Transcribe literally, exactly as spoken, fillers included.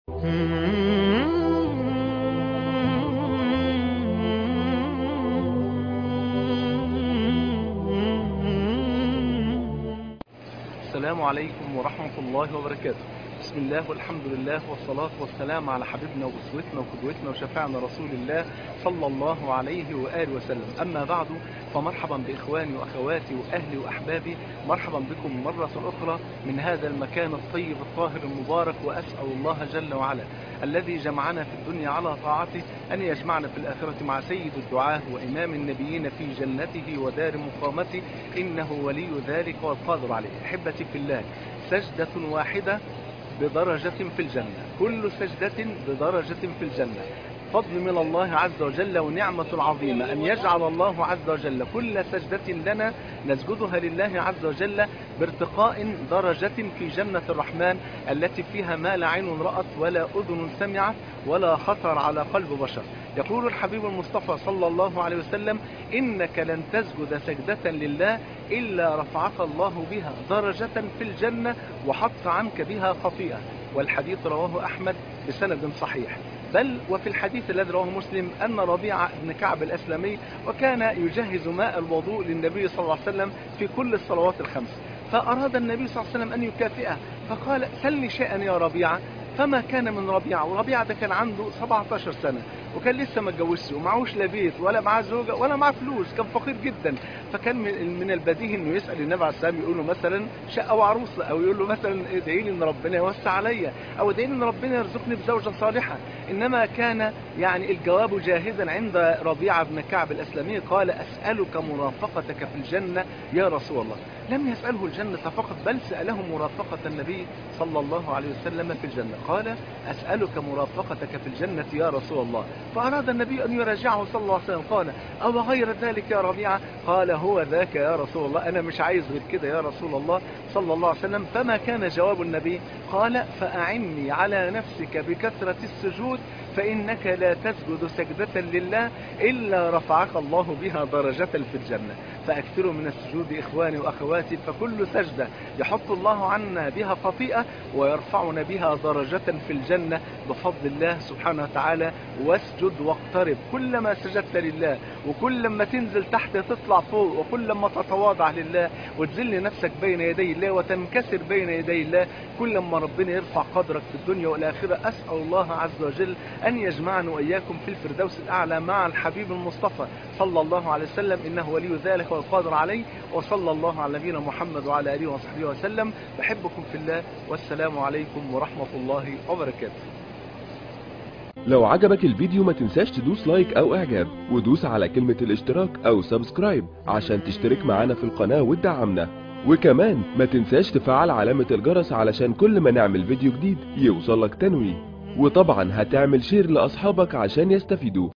السلام عليكم ورحمة الله وبركاته. بسم الله والحمد لله والصلاة والسلام على حبيبنا وأسوتنا وقدوتنا وشفاعنا رسول الله صلى الله عليه وآله وسلم. أما بعد، فمرحبا بإخواني وأخواتي وأهلي وأحبابي، مرحبا بكم مرة أخرى من هذا المكان الطيب الطاهر المبارك. وأسأل الله جل وعلا الذي جمعنا في الدنيا على طاعته أن يجمعنا في الآخرة مع سيد الدعاة وإمام النبيين في جنته ودار مقامته، إنه ولي ذلك والقادر عليه. أحبتي في الله، سجدة واحدة بدرجة في الجنة، كل سجدة بدرجة في الجنة. فضل من الله عز وجل ونعمة عظيمة أن يجعل الله عز وجل كل سجدة لنا نسجدها لله عز وجل بارتقاء درجة في جنة الرحمن التي فيها ما لا عين رأت ولا أذن سمعت ولا خطر على قلب بشر. يقول الحبيب المصطفى صلى الله عليه وسلم: إنك لن تسجد سجدة لله إلا رفعك الله بها درجة في الجنة وحط عنك بها خطيئة. والحديث رواه أحمد بسند صحيح. بل وفي الحديث الذي رواه مسلم أن ربيعة بن كعب الأسلمي وكان يجهز ماء الوضوء للنبي صلى الله عليه وسلم في كل الصلوات الخمس، فأراد النبي صلى الله عليه وسلم أن يكافئه فقال: سلني شيئا يا ربيعة. فما كان من ربيعة، وربيعة ده كان عنده سبعة عشر سنة وكان لسه ما اتجوزش ومعهوش لا بيت ولا معاه زوجة ولا معاه فلوس، كان فقير جدا. فكان من البديهي انه يسأل النبي عليه السلام، يقول له مثلا شقة وعروسة، او يقول له مثلا ادعي لي ان ربنا يوسع عليا، او ادعي لي ان ربنا يرزقني بزوجة صالحة. انما كان يعني الجواب جاهزا عند ربيعة بن كعب الاسلمي، قال: اسألك مرافقتك في الجنة يا رسول الله. لم يسأله الجنة فقط، بل سأله مرافقة النبي صلى الله عليه وسلم في الجنة. قال: أسألك مرافقتك في الجنة يا رسول الله. فأراد النبي أن يراجعه صلى الله عليه وسلم، قال: أو غير ذلك يا ربيعة؟ قال: هو ذاك يا رسول الله، أنا مش عايز غير كده يا رسول الله صلى الله عليه وسلم. فما كان جواب النبي؟ قال: فأعني على نفسك بكثرة السجود، فإنك لا تسجد سجدة لله إلا رفعك الله بها درجة في الجنة. فأكثروا من السجود إخواني وأخواتي، فكل سجدة يحط الله عنا بها خطيئة ويرفعنا بها درجة في الجنة بفضل الله سبحانه وتعالى. واسجد واقترب، كلما سجدت لله وكل ما تنزل تحت تطلع فوق، وكل ما تتواضع لله وتذل نفسك بين يدي الله وتنكسر بين يدي الله، كل ما ربنا يرفع قدرك في الدنيا والآخرة. أسأل الله عز وجل أن يجمعنا وإياكم في الفردوس الأعلى مع الحبيب المصطفى صلى الله عليه وسلم، إنه ولي ذلك والقادر عليه. وصلى الله على نبينا محمد وعلى آله وصحبه وسلم. بحبكم في الله، والسلام عليكم ورحمة الله وبركاته. لو عجبك الفيديو ما تنساش تدوس لايك او اعجاب، ودوس على كلمة الاشتراك او سبسكرايب عشان تشترك معانا في القناة وتدعمنا. وكمان ما تنساش تفعل علامة الجرس علشان كل ما نعمل فيديو جديد يوصلك تنويه. وطبعا هتعمل شير لاصحابك عشان يستفيدوا.